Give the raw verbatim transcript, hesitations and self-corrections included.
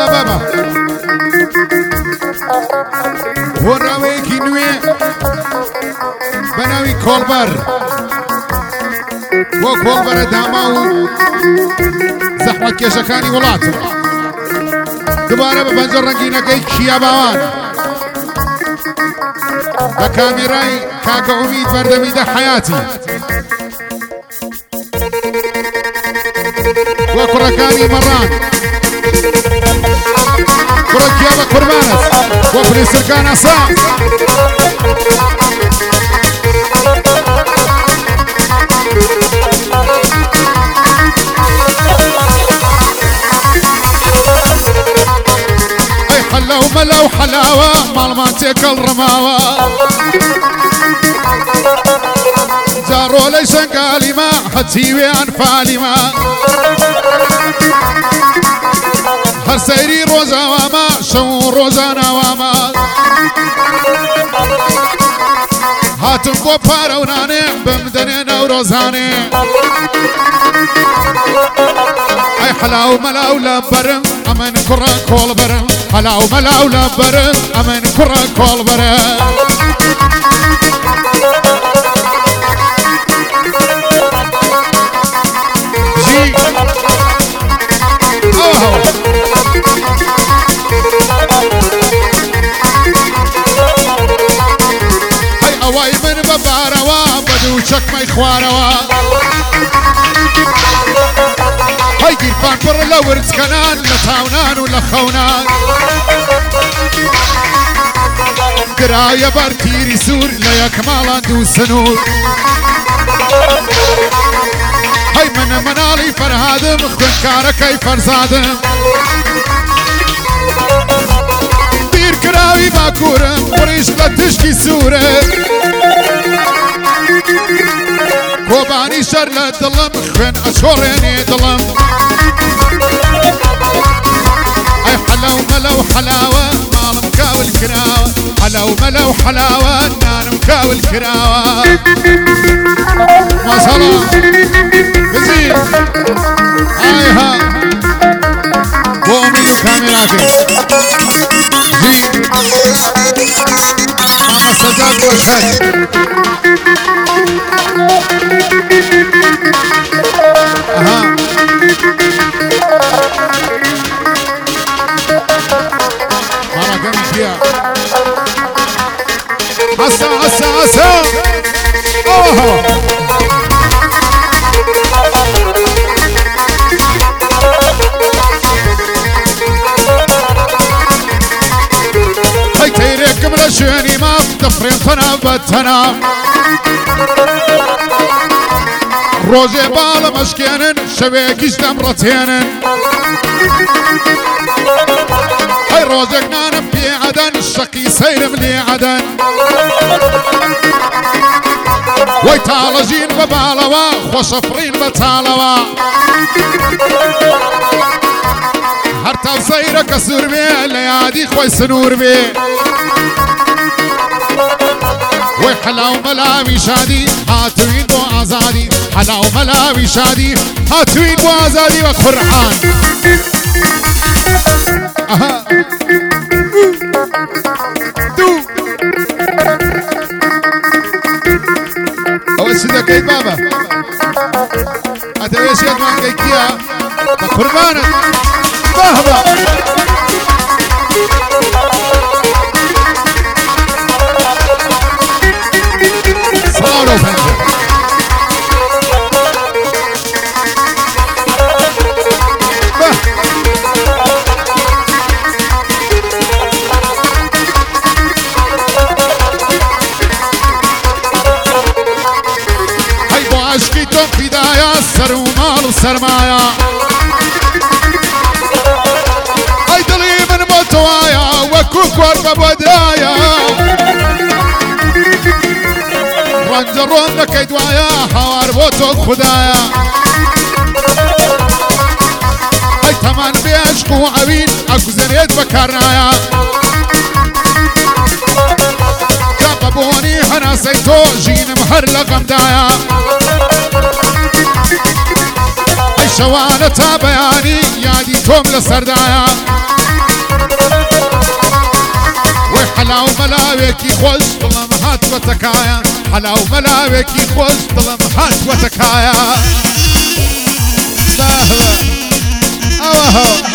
بابا بابا هۆڕاوەیەکی نوێ بەناوی کۆڵبەر بۆ کۆڵبەرە داما و زەحمەت کێشەکانی وڵاتم دوبارە بە بەنجە ڕەنگینەکەی کیا باوان بە کامێرای کاکە ئومید بەردەمیدە حەیاتی بۆ کوڕەکانی مەڕان کوڕە کیا بە قوربانت بۆ پلیسەکان ئەسا حلو ملو حلاوة مالمان تيكل رماوة جارو ليشن قالي ما حتيوي انفالي ما هر سيري روزا وما شو روزانا وما هاتم بو بارواني بمدنين وروزاني اي حلاو ملاو لبرم امن كرة كول برم حلاو ملاو لبرم امن كرة كول برم جي اوه هاي اواي من بباروا بدو شك ما يخواروا هاي قيرفان بر لورد كنان لتاونان ولخونان قرايا بارتيري سور ليا كمالان دو سنور هاي من منالي فرهادم خوين كاركي فرزادم بير كراوي باكورم وريش لتشكي سورم كوباني شر لدلم خوين اشوريني دلم اي حلو ملو حلاوة مال مكاول كراوة حلو ملو حلاوة نان مكاول كراوة ما شاء الله بزين ايها بومي كاميراتي زين ماما سجاد وشهد اها ماما كم فيها هسا هسا هسا اوه هاي تيرك قبل شوني ما بتفرين فنا بتنا روزي بالا مشكينن شبيكيش دمرتينن هاي روزك نانم في عدن الشقي سيرم لي عدن ويتالجين ببالوا خوشفرين بتالوا هرتا زيرك سور بي ليادي خوي سنور بي وحلاو ملاوي شادي هاتوين بو آزادي حلاو ملاوي شادي هاتوين بو آزادي وقرآن اها دو اول سيدا كيد بابا اتويش يدوان كيكيا بقربانك بابا صاروا فنجر هاي بو عشقيتم بداية سر ومال وسرمايا هاي دلي من متوايا وكوكور ببدايا رنجرون لكيد وايا حوار بوتو خدايا هاي تمان بيشق وعبين اكو زريد بكرنايا كابوني حنا سيتو جين مهر لقمدايا هاي شوانة تابياني يادي توم لسردايا ملاوێکی خۆش دڵم هات وەتەکایە حەلاو مەلاوێکی خۆش دڵم هات وەتەکایە ئەوە